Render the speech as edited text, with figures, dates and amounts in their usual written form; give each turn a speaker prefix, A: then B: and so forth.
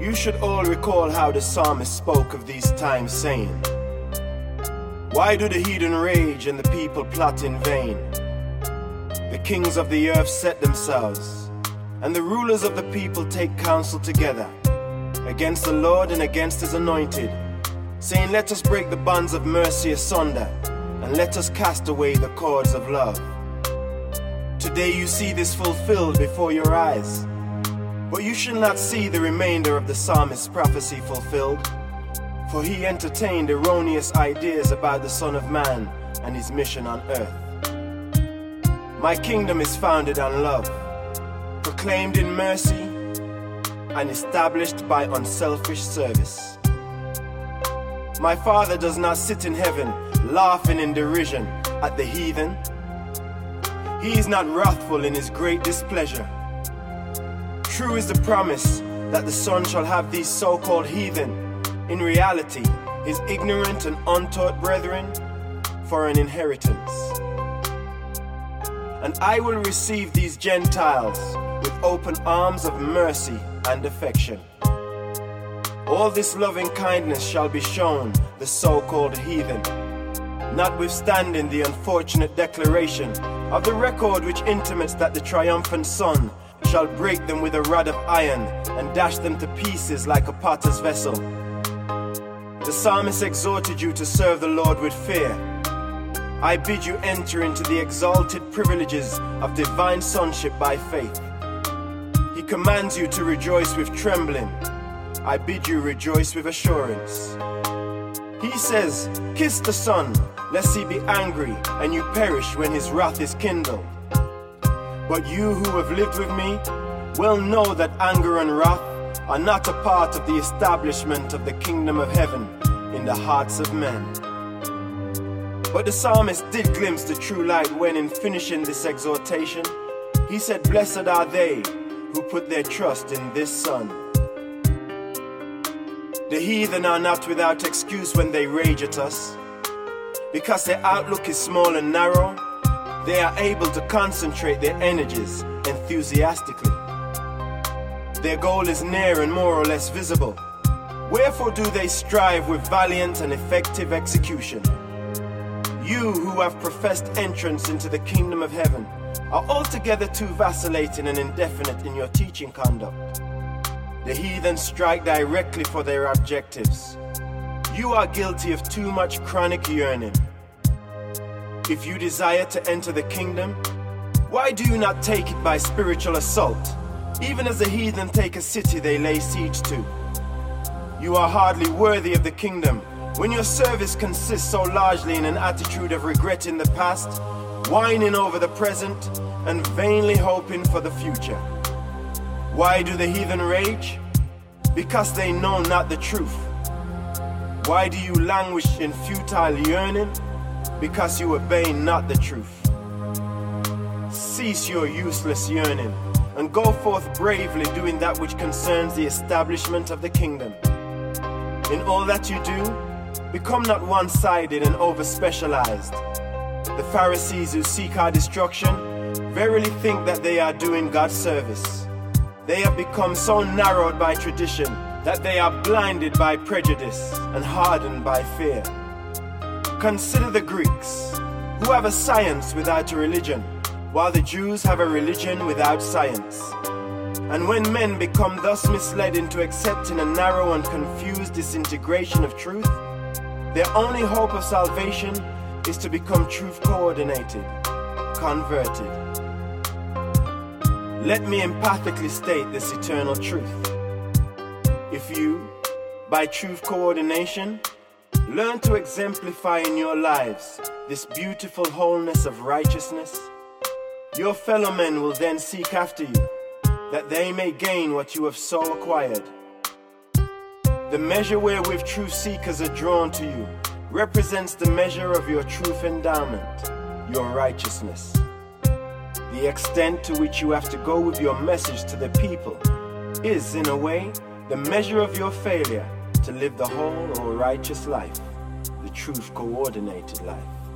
A: You should all recall how the psalmist spoke of these times, saying, "Why do the heathen rage and the people plot in vain? The kings of the earth set themselves, and the rulers of the people take counsel together against the Lord and against his anointed, saying, Let us break the bonds of mercy asunder, and let us cast away the cords of love." Today you see this fulfilled before your eyes, but you shall not see the remainder of the psalmist's prophecy fulfilled, for he entertained erroneous ideas about the Son of Man and his mission on earth. My kingdom is founded on love, proclaimed in mercy, and established by unselfish service. My Father does not sit in heaven laughing in derision at the heathen. He is not wrathful in his great displeasure. True is the promise that the Son shall have these so-called heathen, in reality, his ignorant and untaught brethren, for an inheritance. And I will receive these Gentiles with open arms of mercy and affection. All this loving kindness shall be shown the so-called heathen, notwithstanding the unfortunate declaration of the record which intimates that the triumphant Son shall break them with a rod of iron and dash them to pieces like a potter's vessel. The psalmist exhorted you to serve the Lord with fear. I bid you enter into the exalted privileges of divine sonship by faith. He commands you to rejoice with trembling. I bid you rejoice with assurance. He says, "Kiss the Son, lest he be angry and you perish when his wrath is kindled." But you who have lived with me well know that anger and wrath are not a part of the establishment of the kingdom of heaven in the hearts of men. But the psalmist did glimpse the true light when, in finishing this exhortation, he said, "Blessed are they who put their trust in this Son." The heathen are not without excuse when they rage at us. Because their outlook is small and narrow, they are able to concentrate their energies enthusiastically. Their goal is near and more or less visible. Wherefore do they strive with valiant and effective execution? You who have professed entrance into the kingdom of heaven are altogether too vacillating and indefinite in your teaching conduct. The heathen strike directly for their objectives. You are guilty of too much chronic yearning. If you desire to enter the kingdom, why do you not take it by spiritual assault, even as the heathen take a city they lay siege to? You are hardly worthy of the kingdom when your service consists so largely in an attitude of regretting the past, whining over the present, and vainly hoping for the future. Why do the heathen rage? Because they know not the truth. Why do you languish in futile yearning? Because you obey not the truth. Cease your useless yearning and go forth bravely doing that which concerns the establishment of the kingdom. In all that you do, become not one-sided and over-specialized. The Pharisees who seek our destruction verily think that they are doing God's service. They have become so narrowed by tradition that they are blinded by prejudice and hardened by fear. Consider the Greeks, who have a science without a religion, while the Jews have a religion without science. And when men become thus misled into accepting a narrow and confused disintegration of truth, their only hope of salvation is to become truth-coordinated, converted. Let me empathically state this eternal truth. If you, by truth coordination, learn to exemplify in your lives this beautiful wholeness of righteousness, your fellow men will then seek after you, that they may gain what you have so acquired. The measure wherewith truth seekers are drawn to you represents the measure of your truth endowment, your righteousness. The extent to which you have to go with your message to the people is, in a way, the measure of your failure to live the whole or righteous life, the truth coordinated life.